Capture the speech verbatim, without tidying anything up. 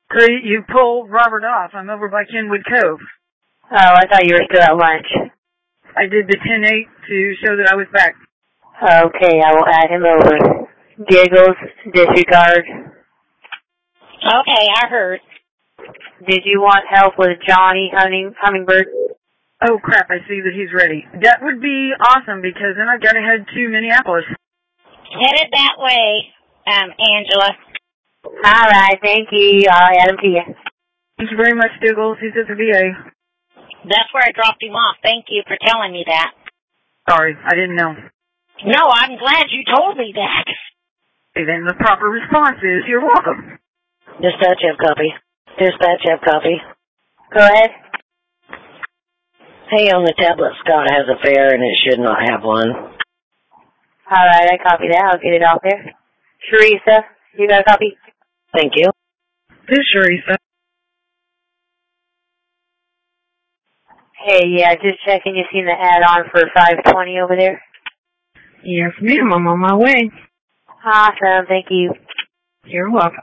Great, you pulled Robert off. I'm over by Kenwood Cove. Oh, I thought you were still at lunch. I did the ten eight to show that I was back. Okay, I will add him over. Giggles, disregard. Okay, I heard. Did you want help with Johnny Humming, Hummingbird? Oh, crap, I see that he's ready. That would be awesome, because then I've got to head to Minneapolis. Headed that way, um, Angela. All right, thank you. I'll add him to you. Thank you very much, Giggles. He's at the V A. That's where I dropped him off. Thank you for telling me that. Sorry, I didn't know. No, I'm glad you told me that. Okay, then the proper response is, you're welcome. Dispatch, have copy. Dispatch, have copy. Go ahead. Hey, on the tablet, Scott has a fare and it should not have one. All right, I copy that. I'll get it off there. Teresa, you got a copy? Thank you. This is Teresa. Hey, yeah, just checking. You seen the add-on for five twenty over there? Yes, ma'am. I'm on my way. Awesome. Thank you. You're welcome.